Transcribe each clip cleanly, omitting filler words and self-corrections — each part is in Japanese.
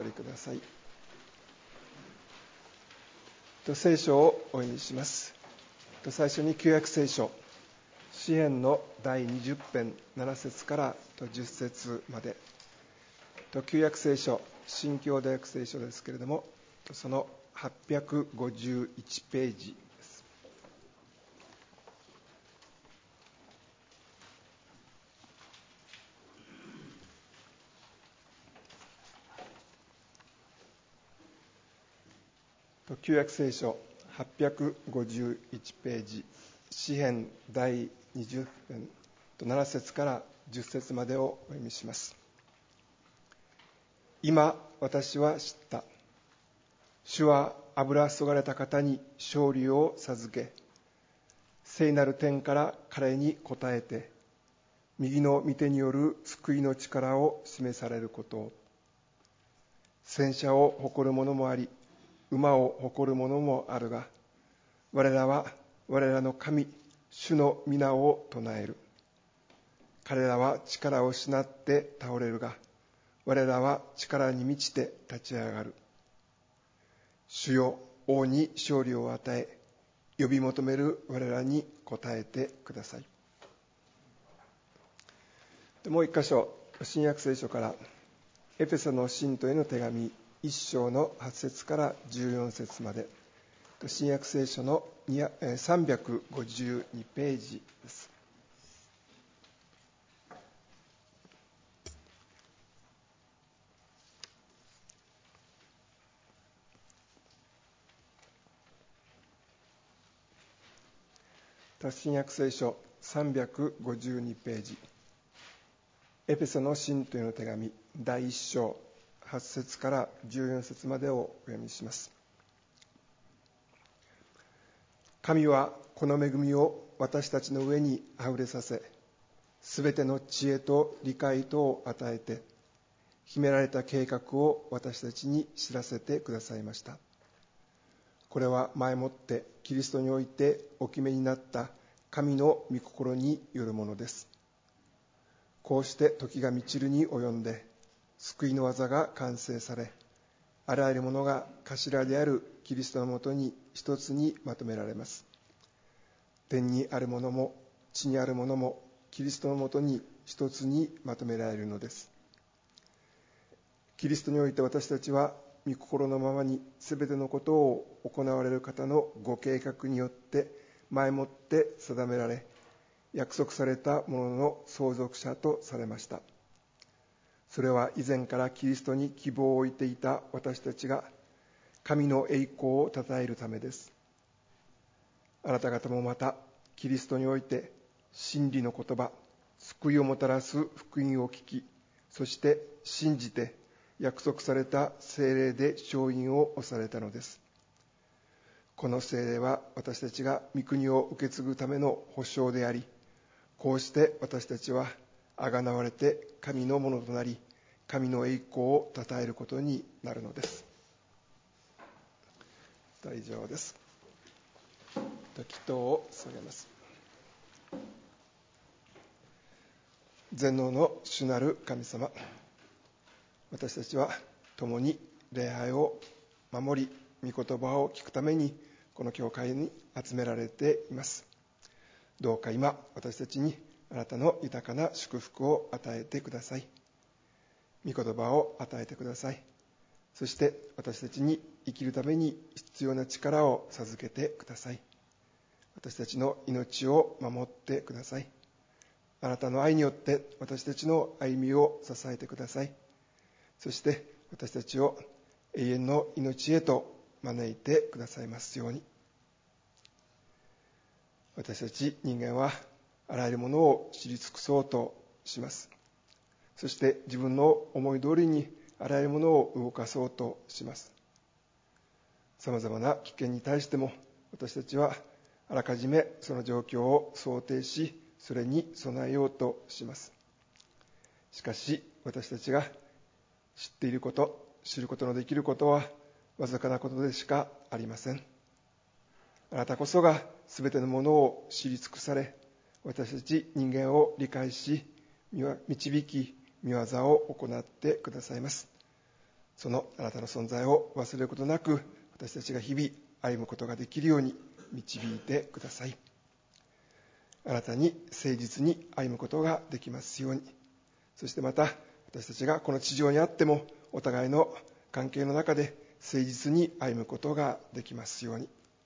お取りください。聖書をお読みします。最初に旧約聖書詩編の第20編7節から10節まで、旧約聖書新共同訳聖書ですけれども、その851ページです。旧約聖書851ページ、詩編第20編7節から10節までをお読みします。今私は知った。主は油そがれた方に勝利を授け、聖なる天から彼に応えて、右の御手による救いの力を示されることを。戦車を誇る者もあり、馬を誇る者もあるが、我らは我らの神、主の皆を唱える。彼らは力を失って倒れるが、我らは力に満ちて立ち上がる。主よ、王に勝利を与え、呼び求める我らに応えてください。もう一箇所、新約聖書からエペソの信徒への手紙1章の8節から14節まで、新約聖書の352ページです。新約聖書352ページ、エペソの信徒への手紙第1章8節から14節までをお読みします。神はこの恵みを私たちの上にあふれさせ、すべての知恵と理解とを与えて、秘められた計画を私たちに知らせてくださいました。これは前もってキリストにおいてお決めになった神の御心によるものです。こうして時が満ちるに及んで、救いの技が完成され、あらゆるものが頭であるキリストのもとに一つにまとめられます。天にあるものも地にあるものもキリストのもとに一つにまとめられるのです。キリストにおいて私たちは御心のままにすべてのことを行われる方のご計画によって前もって定められ、約束されたものの相続者とされました。それは以前からキリストに希望を置いていた私たちが神の栄光をたたえるためです。あなた方もまたキリストにおいて真理の言葉、救いをもたらす福音を聞き、そして信じて約束された聖霊で承認を押されたのです。この聖霊は私たちが御国を受け継ぐための保証であり、こうして私たちはあがなわれて神のものとなり、神の栄光をたたえることになるのです。以上です。祈祷を捧げます。全能の主なる神様、私たちは共に礼拝を守り、御言葉を聞くためにこの教会に集められています。どうか今私たちにあなたの豊かな祝福を与えてください。御言葉を与えてください。そして私たちに生きるために必要な力を授けてください。私たちの命を守ってください。あなたの愛によって私たちの歩みを支えてください。そして私たちを永遠の命へと招いてくださいますように。私たち人間はあらゆるものを知り尽くそうとします。そして自分の思い通りにあらゆるものを動かそうとします。さまざまな危険に対しても私たちはあらかじめその状況を想定し、それに備えようとします。しかし私たちが知っていること、知ることのできることはわずかなことでしかありません。あなたこそがすべてのものを知り尽くされ、私たち人間を理解し、導き、御業を行ってくださいます。 そのあなたの存在を忘れることなく、私たちが日々歩むことができるように導いてください。あなたに誠実に歩むことができますように。そしてまた私たちがこの地上にあってもお互いの関係の中で誠実に歩むことができますように。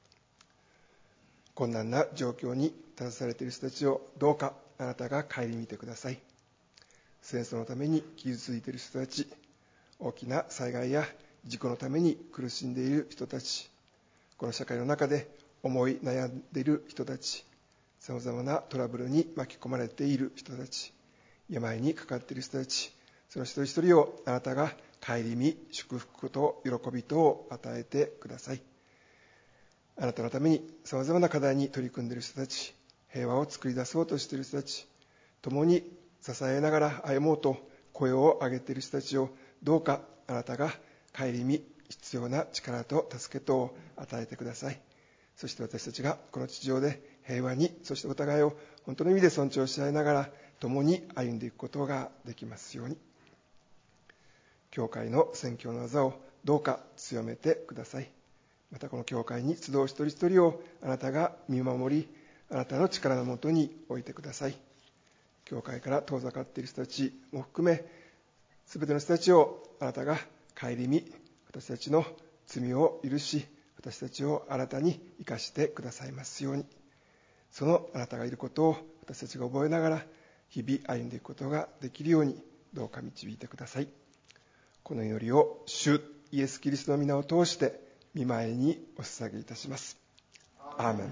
困難な状況に立たされている人たちをどうかあなたが顧みてください。戦争のために傷ついている人たち、大きな災害や事故のために苦しんでいる人たち、この社会の中で思い悩んでいる人たち、さまざまなトラブルに巻き込まれている人たち、病にかかっている人たち、その一人一人をあなたが顧み、祝福と喜びとを与えてください。あなたのためにさまざまな課題に取り組んでいる人たち、平和を作り出そうとしている人たち、共に支えながら歩もうと声を上げている人たちをどうかあなたが顧み、必要な力と助けとを与えてください。そして私たちがこの地上で平和に、そしてお互いを本当の意味で尊重し合いながら共に歩んでいくことができますように。教会の宣教の技をどうか強めてください。またこの教会に集う一人一人をあなたが見守り、あなたの力のもとに置いてください。教会から遠ざかっている人たちも含め、すべての人たちをあなたが顧み、私たちの罪を許し、私たちを新たに生かしてくださいますように。そのあなたがいることを私たちが覚えながら日々歩んでいくことができるようにどうか導いてください。この祈りを主イエス・キリストの皆を通して御前にお捧げいたします。アーメン。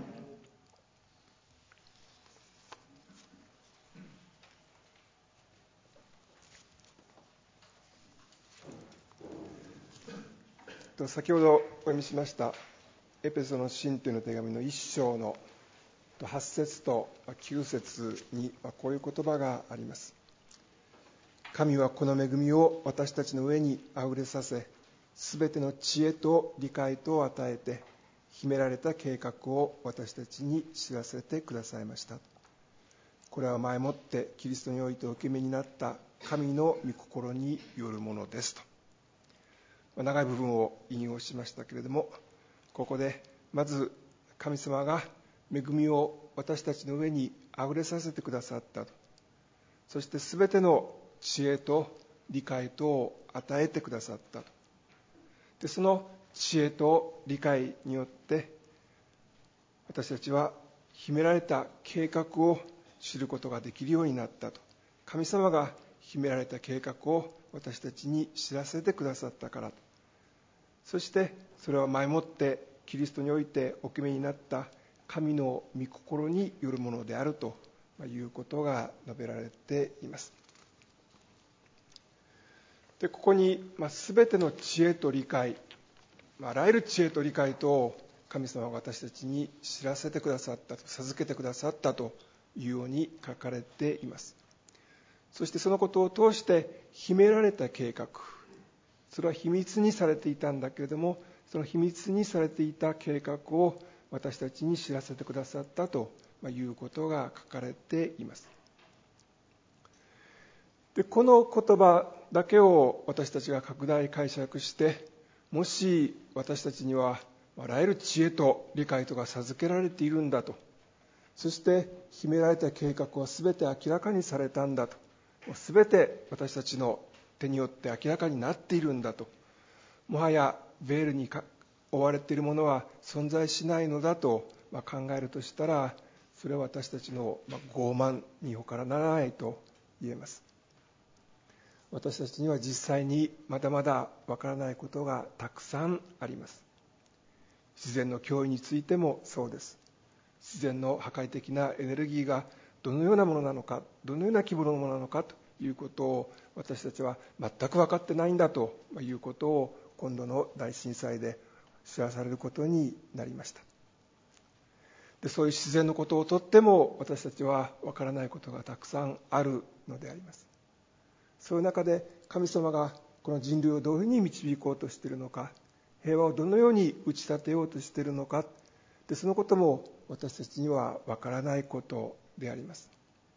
先ほどお読みしましたエペソの信徒への手紙の1章の8節と9節にこういう言葉があります。神はこの恵みを私たちの上にあふれさせ、すべての知恵と理解とを与えて、秘められた計画を私たちに知らせてくださいました。これは前もってキリストにおいてお受け身になった神の御心によるものですと。長い部分を引用しましたけれども、ここでまず神様が恵みを私たちの上にあふれさせてくださったと。そしてすべての知恵と理解とを与えてくださったと。で、その知恵と理解によって私たちは秘められた計画を知ることができるようになったと。神様が秘められた計画を私たちに知らせてくださったからと。そしてそれは前もってキリストにおいてお決めになった神の御心によるものであるということが述べられています。で、ここに全ての知恵と理解、あらゆる知恵と理解と神様が私たちに知らせてくださったと、授けてくださったというように書かれています。そしてそのことを通して秘められた計画、それは秘密にされていたんだけれども、その秘密にされていた計画を私たちに知らせてくださったということが書かれています。で、この言葉だけを私たちが拡大解釈して、もし私たちにはあらゆる知恵と理解とが授けられているんだと、そして秘められた計画は全て明らかにされたんだと、全て私たちの手によって明らかになっているんだと、もはやベールに覆われているものは存在しないのだと考えるとしたら、それは私たちの傲慢に他ならないと言えます。私たちには実際にまだまだわからないことがたくさんあります。自然の脅威についてもそうです。自然の破壊的なエネルギーがどのようなものなのか、どのような規模のものなのかということを私たちは全く分かってないんだということを今度の大震災で知らされることになりました。で、そういう自然のことをとっても私たちは分からないことがたくさんあるのであります。そういう中で神様がこの人類をどういうふうに導こうとしているのか、平和をどのように打ち立てようとしているのか、でそのことも私たちには分からないことであります。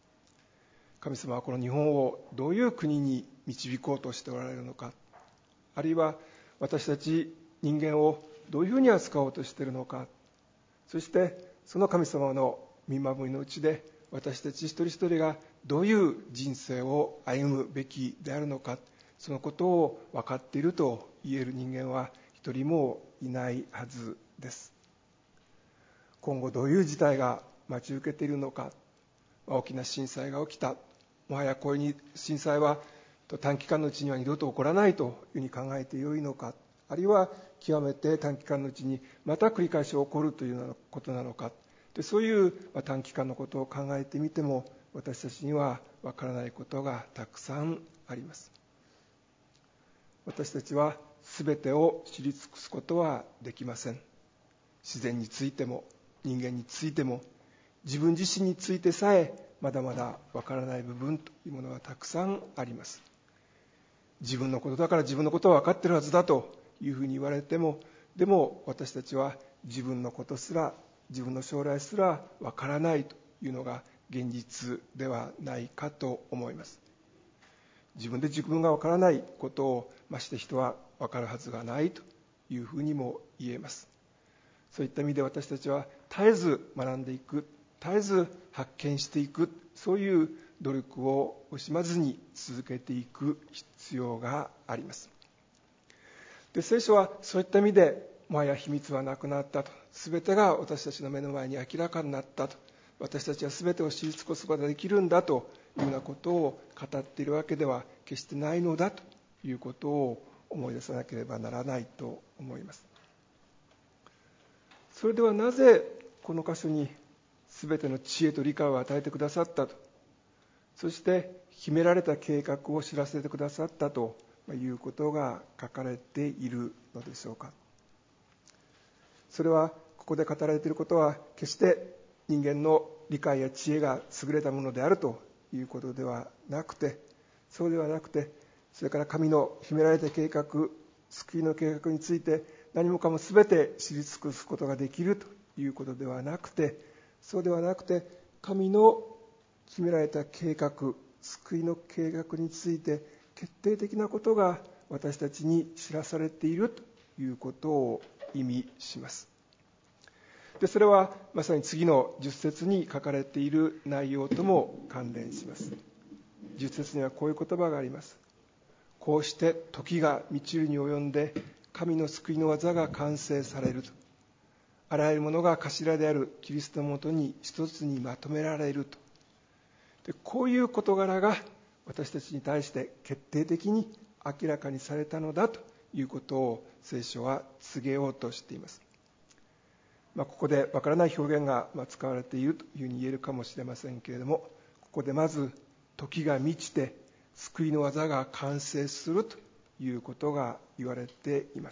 神様はこの日本をどういう国に導こうとしておられるのか、 あるいは私たち人間をどういうふうに扱おうとしているのか、そしてその神様の御守りのうちで私たち一人一人がどういう人生を歩むべきであるのか、そのことを分かっていると言える人間は一人もいないはずです。今後どういう事態が待ち受けているのか、大きな震災が起きた、もはやこういう震災は短期間のうちには二度と起こらないというふうに考えてよいのか、あるいは極めて短期間のうちにまた繰り返し起こるというようなことなのか、でそういう短期間のことを考えてみても私たちにはわからないことがたくさんあります。私たちは全てを知り尽くすことはできません。自然についても人間についても自分自身についてさえまだまだわからない部分というものがたくさんあります。自分のことだから自分のことは分かっているはずだというふうに言われても、でも私たちは自分のことすら、自分の将来すら分からないというのが現実ではないかと思います。自分で自分が分からないことをまして人は分かるはずがないというふうにも言えます。そういった意味で私たちは絶えず学んでいく、絶えず発見していく、そういう努力を惜しまずに続けていく必要があります。で、聖書はそういった意味でもはや秘密はなくなったと、全てが私たちの目の前に明らかになったと、私たちは全てを知り尽くすことができるんだというようなことを語っているわけでは決してないのだということを思い出さなければならないと思います。それではなぜこの箇所に全ての知恵と理解を与えてくださったと、そして秘められた計画を知らせてくださったということが書かれているのでしょうか。それはここで語られていることは決して人間の理解や知恵が優れたものであるということではなくて、そうではなくて、それから神の秘められた計画、救いの計画について何もかも全て知り尽くすことができるということではなくて、そうではなくて神の決められた計画、救いの計画について決定的なことが私たちに知らされているということを意味します。で、それはまさに次の10節に書かれている内容とも関連します。10節にはこういう言葉があります。こうして時が満ちるに及んで神の救いの技が完成されると、あらゆるものが頭であるキリストのもとに一つにまとめられると。で、こういう事柄が私たちに対して決定的に明らかにされたのだということを聖書は告げようとしています。ここでわからない表現が使われているというふうに言えるかもしれませんけれども、ここでまず時が満ちて救いの技が完成するということが言われています。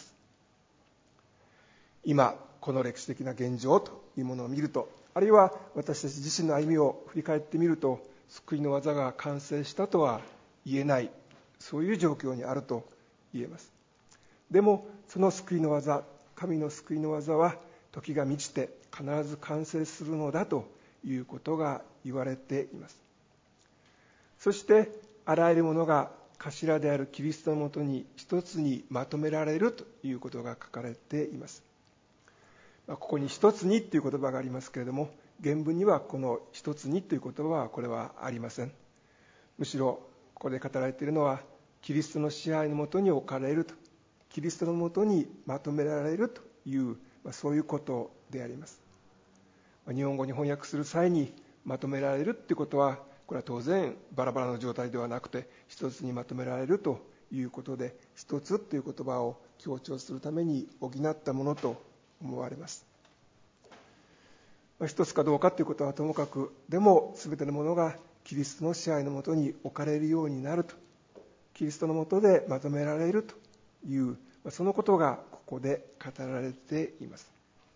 今この歴史的な現状というものを見ると、あるいは私たち自身の歩みを振り返ってみると、救いの技が完成したとは言えない、そういう状況にあると言えます。でもその救いの技、神の救いの技は時が満ちて必ず完成するのだということが言われています。そしてあらゆるものが頭であるキリストのもとに一つにまとめられるということが書かれています。ここに一つにという言葉がありますけれども、原文にはこの一つにという言葉はこれはありません。むしろここで語られているのはキリストの支配のもとに置かれると、キリストのもとにまとめられるというそういうことであります。日本語に翻訳する際にまとめられるということは、これは当然バラバラの状態ではなくて一つにまとめられるということで、一つという言葉を強調するために補ったものと思われます。一つかどうかということはともかく、でも全てのものがキリストの支配のもとに置かれるようになると、キリストのもとでまとめられるという、そのことがここで語られています。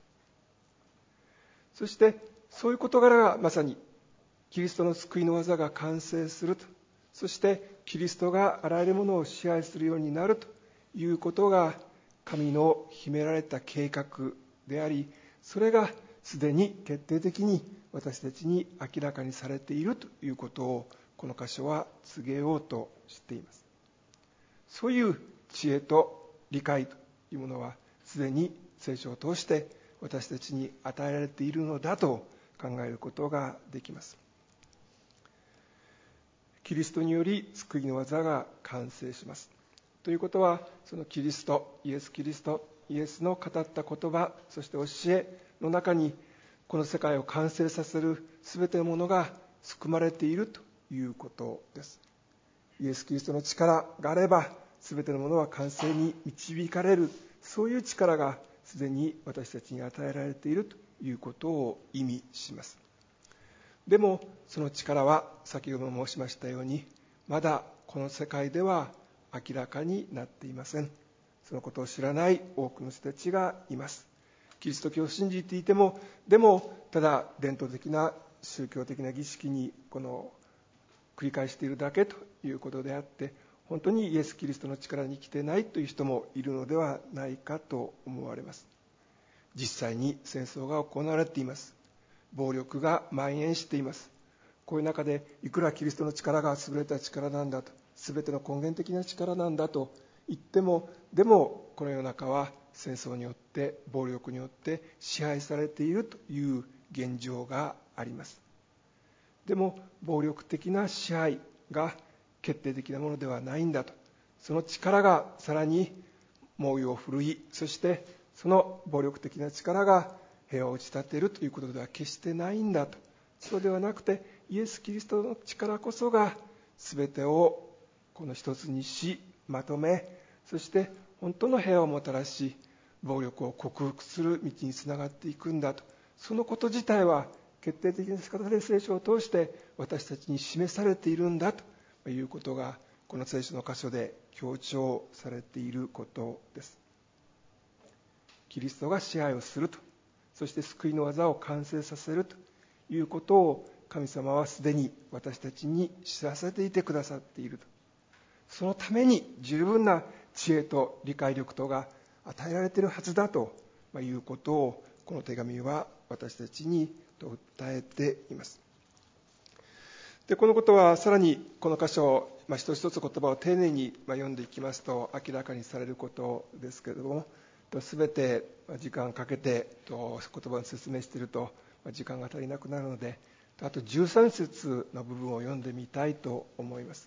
そしてそういう事柄がまさにキリストの救いの技が完成すると、そしてキリストがあらゆるものを支配するようになるということが神の秘められた計画であり、それがすでに決定的に私たちに明らかにされているということをこの箇所は告げようとしています。そういう知恵と理解というものはすでに聖書を通して私たちに与えられているのだと考えることができます。キリストにより救いの技が完成します。ということは、そのキリスト、イエス・キリスト、イエスの語った言葉、そして教えの中に、この世界を完成させるすべてのものが含まれているということです。イエス・キリストの力があれば、すべてのものは完成に導かれる、そういう力がすでに私たちに与えられているということを意味します。でもその力は先ほども申しましたように、まだこの世界では明らかになっていません。そのことを知らない多くの人たちがいます。キリスト教を信じていても、でもただ伝統的な宗教的な儀式に繰り返しているだけということであって、本当にイエス・キリストの力に来てないという人もいるのではないかと思われます。実際に戦争が行われています。暴力が蔓延しています。こういう中でいくらキリストの力が優れた力なんだと、全ての根源的な力なんだと言っても、でもこの世の中は戦争によって暴力によって支配されているという現状があります。でも暴力的な支配が決定的なものではないんだと、その力がさらに猛威を振るい、そしてその暴力的な力が平和を打ち立てるということでは決してないんだと。そうではなくて、イエス・キリストの力こそが全てをこの一つにし、まとめ、そして本当の平和をもたらし、暴力を克服する道につながっていくんだと。そのこと自体は決定的な仕方で聖書を通して私たちに示されているんだということが、この聖書の箇所で強調されていることです。キリストが支配をすると、そして救いの技を完成させるということを神様はすでに私たちに知らせていてくださっていると。そのために十分な知恵と理解力とが与えられているはずだということを、この手紙は私たちに訴えています。で、このことはさらにこの箇所を一つ一つ言葉を丁寧に読んでいきますと明らかにされることですけれども、全て時間をかけて言葉を説明していると時間が足りなくなるので、あと13節の部分を読んでみたいと思います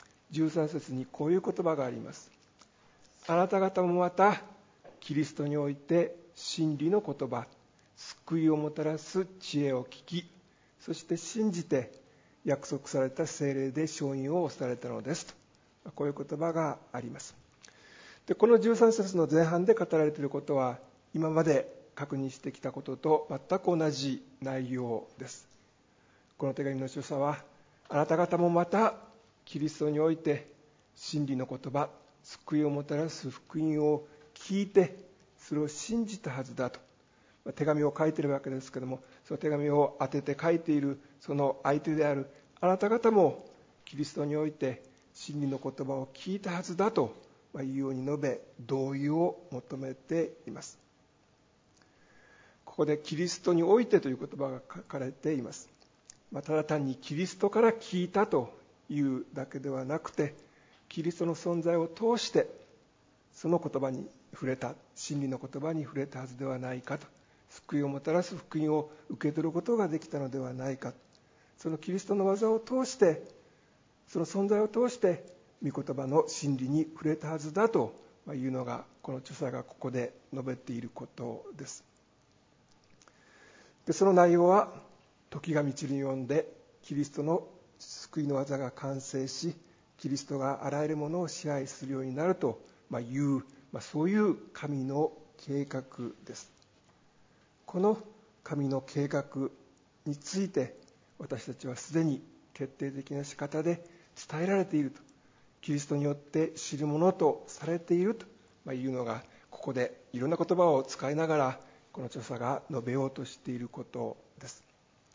。13節にこういう言葉があります。あなた方もまたキリストにおいて真理の言葉、救いをもたらす知恵を聞き、そして信じて約束された聖霊で承認を押されたのですと、こういう言葉があります。で、この13節の前半で語られていることは、今まで確認してきたことと全く同じ内容です。この手紙の著者は、あなた方もまたキリストにおいて真理の言葉、救いをもたらす福音を聞いて、それを信じたはずだと。手紙を書いているわけですけれども、その手紙を当てて書いているその相手であるあなた方もキリストにおいて真理の言葉を聞いたはずだというように述べ、同意を求めています。ここでキリストにおいてという言葉が書かれています。ただ単にキリストから聞いたというだけではなくて、キリストの存在を通してその言葉に触れた、真理の言葉に触れたはずではないかと、救いをもたらす福音を受け取ることができたのではないか、そのキリストの技を通して、その存在を通して御言葉の真理に触れたはずだというのが、この著者がここで述べていることです。で、その内容は、時が満ちるに読んでキリストの救いの技が完成し、キリストがあらゆるものを支配するようになるという、そういう神の計画です。この神の計画について私たちはすでに決定的な仕方で伝えられていると、キリストによって知るものとされているというのが、ここでいろんな言葉を使いながらこの著者が述べようとしていることです。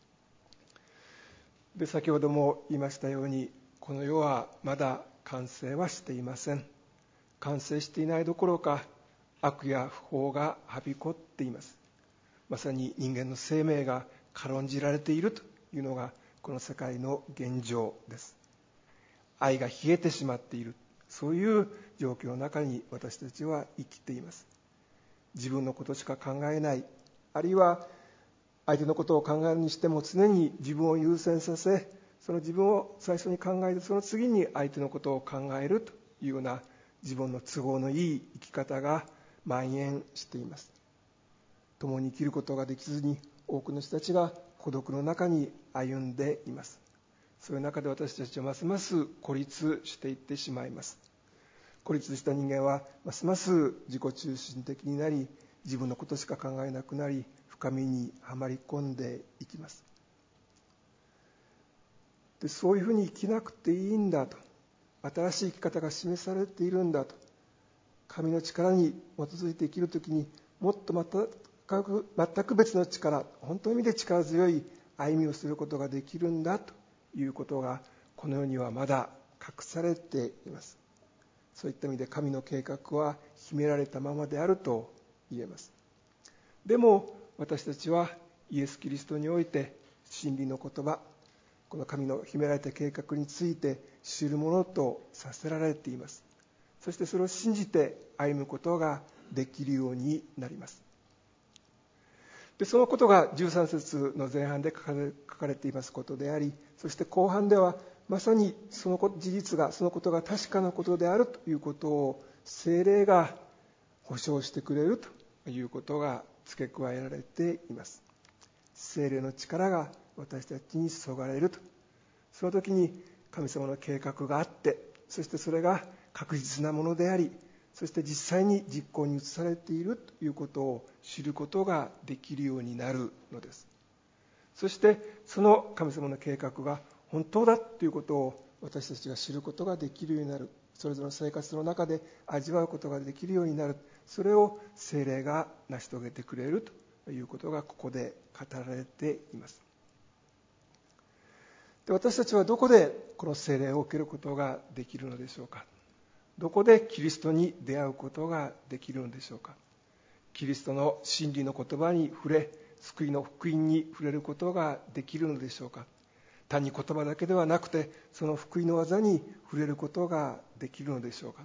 で、先ほども言いましたように、この世はまだ完成はしていません。完成していないどころか、悪や不法がはびこっています。まさに人間の生命が軽んじられているというのがこの世界の現状です。愛が冷えてしまっている、 そういう状況の中に私たちは生きています。自分のことしか考えない、あるいは相手のことを考えるにしても常に自分を優先させ、その自分を最初に考えて、その次に相手のことを考えるというような自分の都合のいい生き方が蔓延しています。共に生きることができずに多くの人たちが孤独の中に歩んでいます。そういう中で私たちはますます孤立していってしまいます。孤立した人間はますます自己中心的になり、自分のことしか考えなくなり、深みにはまり込んでいきます。で、そういうふうに生きなくていいんだと、新しい生き方が示されているんだと、神の力に基づいて生きるときにもっと全く別の力、本当の意味で力強い歩みをすることができるんだということがこの世にはまだ隠されています。そういった意味で神の計画は秘められたままであると言えます。でも私たちはイエス・キリストにおいて真理の言葉、この神の秘められた計画について知るものとさせられています。そしてそれを信じて歩むことができるようになります。で、そのことが13節の前半で書かれていますことであり、そして後半ではまさにその事実が、そのことが確かなことであるということを聖霊が保証してくれるということが付け加えられています。聖霊の力が私たちに注がれると。その時に神様の計画があって、そしてそれが確実なものであり、そして実際に実行に移されているということを知ることができるようになるのです。そしてその神様の計画が本当だということを私たちが知ることができるようになる。それぞれの生活の中で味わうことができるようになる。それを聖霊が成し遂げてくれるということがここで語られています。で、私たちはどこでこの聖霊を受けることができるのでしょうか。どこでキリストに出会うことができるのでしょうか。キリストの真理の言葉に触れ、救いの福音に触れることができるのでしょうか。単に言葉だけではなくて、その福音の技に触れることができるのでしょうか。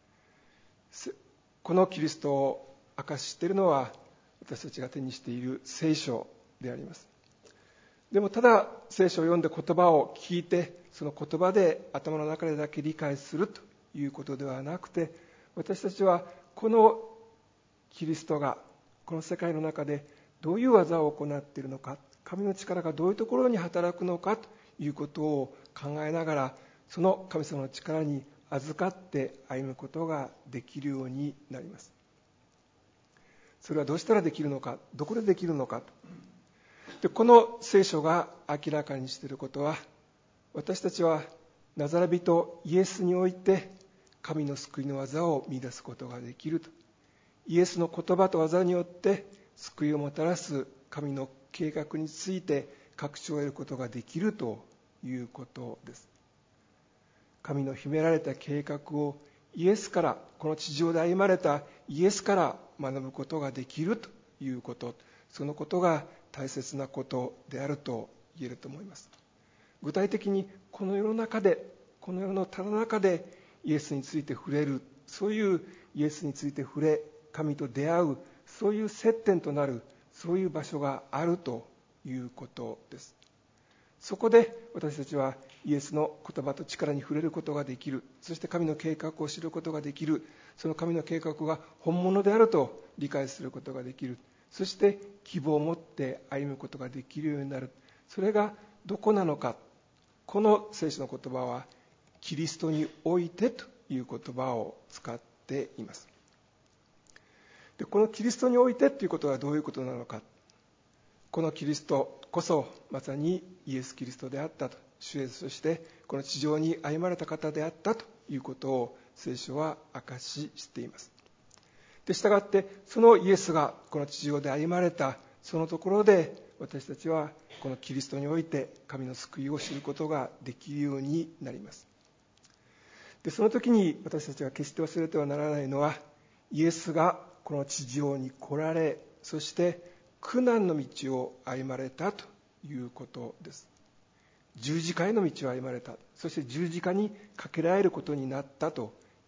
このキリストを明かしているのは私たちが手にしている聖書であります。でもただ聖書を読んで言葉を聞いて、その言葉で頭の中でだけ理解するということではなくて、私たちはこのキリストがこの世界の中でどういう技を行っているのか、神の力がどういうところに働くのかということを考えながら、その神様の力に預かって歩むことができるようになります。それはどうしたらできるのか、どこでできるのか。で、この聖書が明らかにしていることは、私たちはナザレ人イエスにおいて神の救いの技を見出すことができると。イエスの言葉と技によって救いをもたらす神の計画について確証を得ることができるということです。神の秘められた計画をイエスから、この地上で歩まれたイエスから学ぶことができるということ、そのことが大切なことであると言えると思います。具体的にこの世の中で、この世のただ中でイエスについて触れる、そういうイエスについて触れ、神と出会う、そういう接点となる、そういう場所があるということです。そこで私たちはイエスの言葉と力に触れることができる。そして神の計画を知ることができる。その神の計画が本物であると理解することができる。そして希望を持って歩むことができるようになる。それがどこなのか。この聖書の言葉はキリストにおいてという言葉を使っています。で、このキリストにおいてということはどういうことなのか。このキリストこそまさにイエス・キリストであったと、主イエス、そしてこの地上に歩まれた方であったということを聖書は証ししています。で、したがってそのイエスがこの地上で歩まれたそのところで、私たちはこのキリストにおいて神の救いを知ることができるようになります。で、その時に私たちが決して忘れてはならないのは、イエスがこの地上に来られ、そして苦難の道を歩まれたということです。十字架への道を歩まれた。そして十字架にかけられることになったと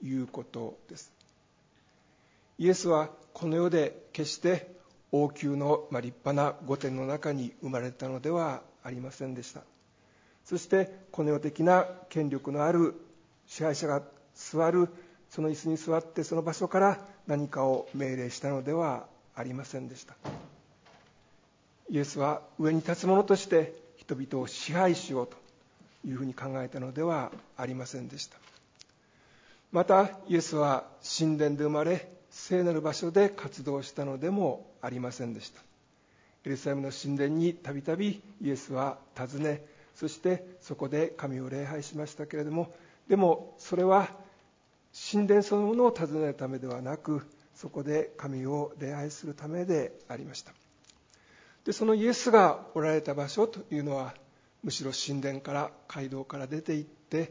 いうことです。イエスはこの世で決して王宮の立派な御殿の中に生まれたのではありませんでした。そしてこの世的な権力のある支配者が座るその椅子に座ってその場所から何かを命令したのではありませんでした。イエスは上に立つ者として人々を支配しようというふうに考えたのではありませんでした。またイエスは神殿で生まれ聖なる場所で活動したのでもありませんでした。エルサレムの神殿にたびたびイエスは訪ね、そしてそこで神を礼拝しましたけれども、でもそれは神殿そのものを訪ねるためではなく、そこで神を礼拝するためでありました。でそのイエスがおられた場所というのは、むしろ神殿から街道から出て行って、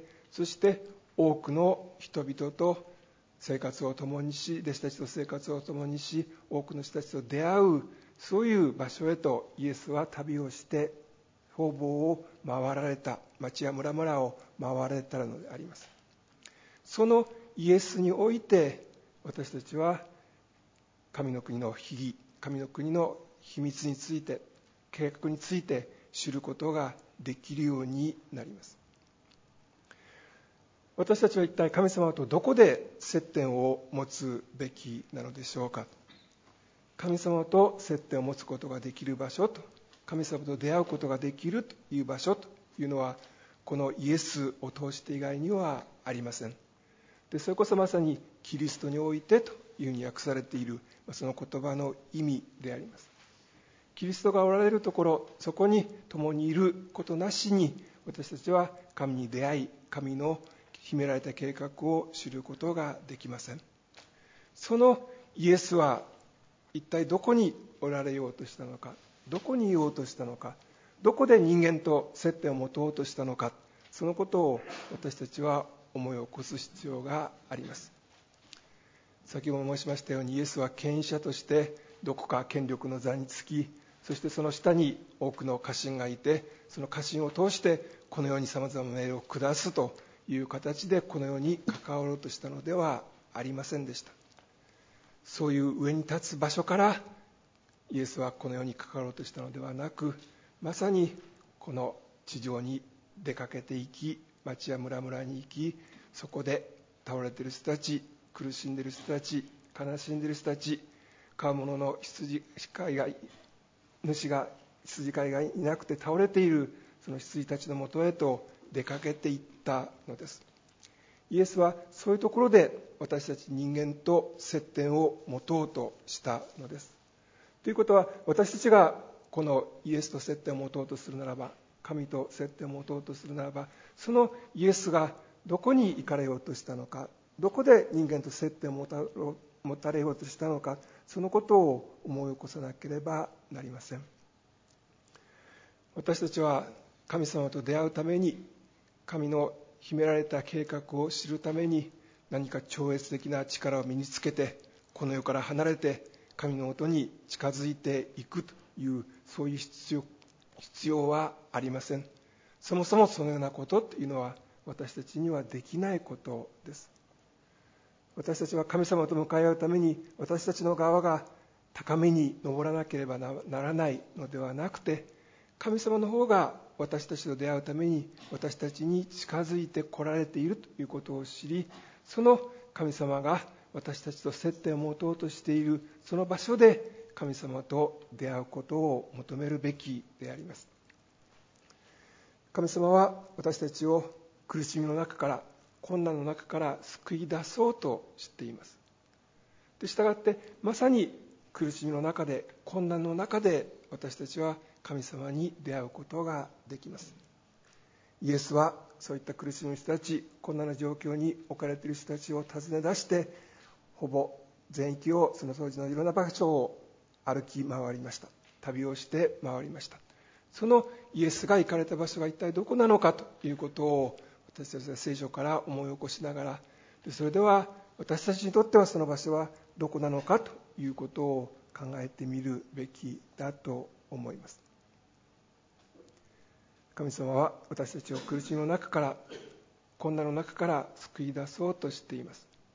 そして多くの人々と生活を共にし、弟子たちと生活を共にし、多くの人たちと出会う、そういう場所へとイエスは旅をして方々を回られた、町や村々を回られたのであります。そのイエスにおいて私たちは神の国の秘技、神の国の秘密について、計画について知ることができるようになります。私たちは一体神様とどこで接点を持つべきなのでしょうか。神様と接点を持つことができる場所と、神様と出会うことができるという場所というのは、このイエスを通して以外にはありません。でそれこそまさにキリストにおいてというふうに訳されているその言葉の意味であります。キリストがおられるところ、そこに共にいることなしに、私たちは神に出会い、神の秘められた計画を知ることができません。そのイエスは一体どこにおられようとしたのか、どこにいようとしたのか、どこで人間と接点を持とうとしたのか、そのことを私たちは思い起こす必要があります。先ほども申しましたように、イエスは権威者としてどこか権力の座につき、そしてその下に多くの家臣がいて、その家臣を通してこのようにさまざまな命令を下すという形でこのように関わろうとしたのではありませんでした。そういう上に立つ場所からイエスはこのように関わろうとしたのではなく、まさにこの地上に出かけていき、町や村々に行き、そこで倒れている人たち、苦しんでいる人たち、悲しんでいる人たち、飼う者の主が羊飼いがいなくて倒れているその羊たちのもとへと出かけていったのです。イエスはそういうところで私たち人間と接点を持とうとしたのです。ということは、私たちがこのイエスと接点を持とうとするならば、神と接点を持とうとするならば、そのイエスがどこに行かれようとしたのか、どこで人間と接点を持たれようとしたのか、そのことを思い起こさなければなりません。私たちは神様と出会うために、神の秘められた計画を知るために、何か超越的な力を身につけて、この世から離れて神の元に近づいていくという、そういう必要はありません。そもそもそのようなことというのは私たちにはできないことです。私たちは神様と向かい合うために、私たちの側が高めに登らなければならないのではなくて、神様の方が私たちと出会うために私たちに近づいて来られているということを知り、その神様が私たちと接点を持とうとしているその場所で神様と出会うことを求めるべきであります。神様は私たちを苦しみの中から、困難の中から救い出そうとしています。でしたがって、まさに苦しみの中で、困難の中で私たちは神様に出会うことができます。イエスはそういった苦しみの人たち、困難な状況に置かれている人たちを訪ね出して、ほぼ全域を、その当時のいろんな場所を歩き回りました。旅をして回りました。そのイエスが行かれた場所が一体どこなのかということを、私たちは聖書から思い起こしながら、それでは私たちにとってはその場所はどこなのかということを考えてみるべきだと思います。神様は私たちを苦しみの中から、困難の中から救い出そうとしています。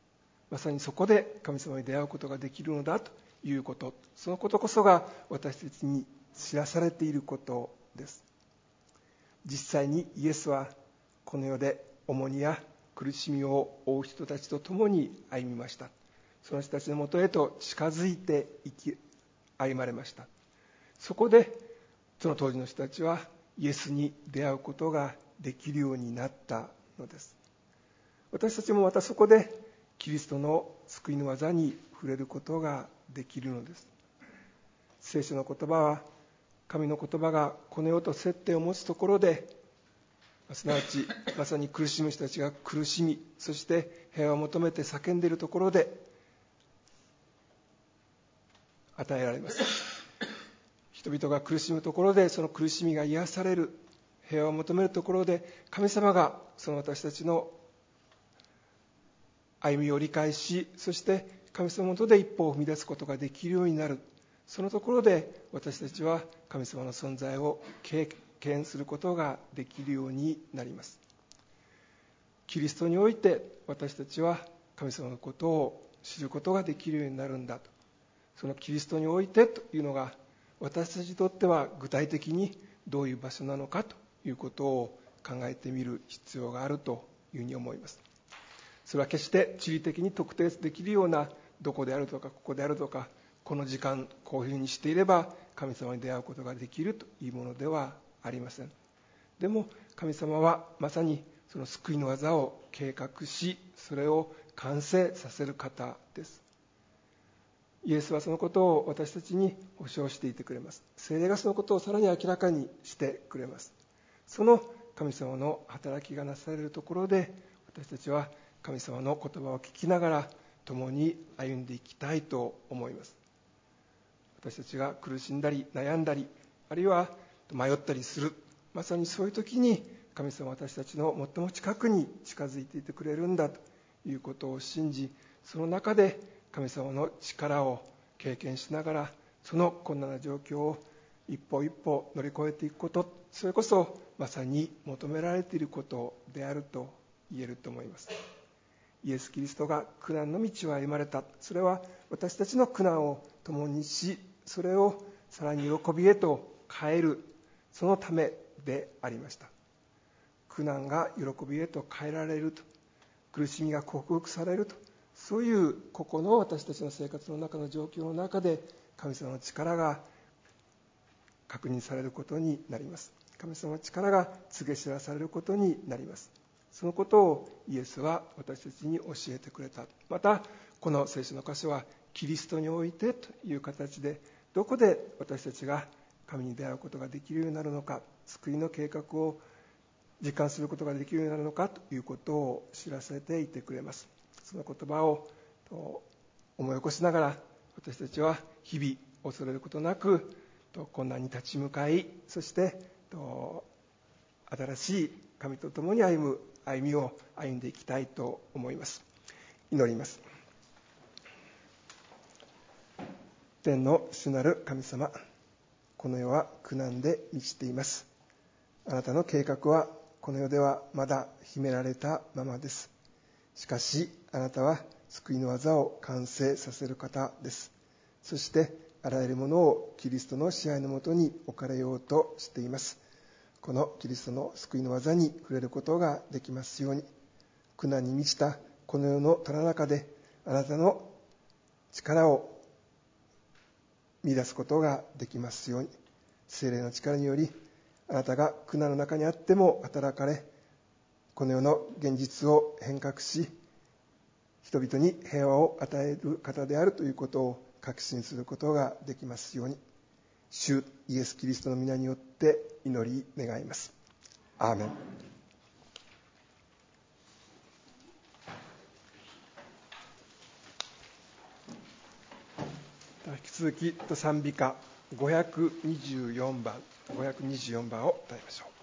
まさにそこで神様に出会うことができるのだということ、そのことこそが私たちに知らされていることです。実際にイエスはこの世で重荷や苦しみを負う人たちと共に歩みました。その人たちのもとへと近づいて歩まれました。そこでその当時の人たちはイエスに出会うことができるようになったのです。私たちもまたそこでキリストの救いの技に触れることができるのです。聖書の言葉は、神の言葉がこの世と接点を持つところで、すなわちまさに苦しむ人たちが苦しみ、そして平和を求めて叫んでいるところで与えられます。人々が苦しむところでその苦しみが癒される、平和を求めるところで神様がその私たちの歩みを理解し、そして神様のもとで一歩を踏み出すことができるようになる。そのところで私たちは神様の存在を経験することができるようになります。キリストにおいて私たちは神様のことを知ることができるようになるんだと。そのキリストにおいてというのが私たちにとっては具体的にどういう場所なのかということを考えてみる必要があるというふうに思います。それは決して地理的に特定できるようなどこであるとかここであるとか、この時間こういうふうにしていれば神様に出会うことができるというものではありません。でも神様はまさにその救いの技を計画し、それを完成させる方です。イエスはそのことを私たちに保証していてくれます。聖霊がそのことをさらに明らかにしてくれます。その神様の働きがなされるところで、私たちは神様の言葉を聞きながら共に歩んでいきたいと思います。私たちが苦しんだり悩んだり、あるいは迷ったりする、まさにそういう時に神様は私たちの最も近くに近づいていてくれるんだということを信じ、その中で神様の力を経験しながら、その困難な状況を一歩一歩乗り越えていくこと、それこそまさに求められていることであると言えると思います。イエス・キリストが苦難の道を歩まれた。それは私たちの苦難を共にし、それをさらに喜びへと変える、そのためでありました。苦難が喜びへと変えられると、苦しみが克服されると、そういう個々の私たちの生活の中の状況の中で神様の力が確認されることになります。神様の力が告げ知らされることになります。そのことをイエスは私たちに教えてくれた。またこの聖書の箇所はキリストにおいてという形で、どこで私たちが神に出会うことができるようになるのか、救いの計画を実感することができるようになるのかということを知らせていてくれます。その言葉を思い起こしながら、私たちは日々恐れることなく困難に立ち向かい、そして新しい神と共に歩みを歩んでいきたいと思います。祈ります。天の主なる神様、この世は苦難で満ちています。あなたの計画はこの世ではまだ秘められたままです。しかしあなたは救いの技を完成させる方です。そしてあらゆるものをキリストの支配のもとに置かれようとしています。このキリストの救いの技に触れることができますように、苦難に満ちたこの世のただ中であなたの力を見出すことができますように、聖霊の力によりあなたが苦難の中にあっても働かれ、この世の現実を変革し、人々に平和を与える方であるということを確信することができますように、主イエス・キリストの皆によって祈り願います。アーメン。引き続き賛美歌524番を歌いましょう。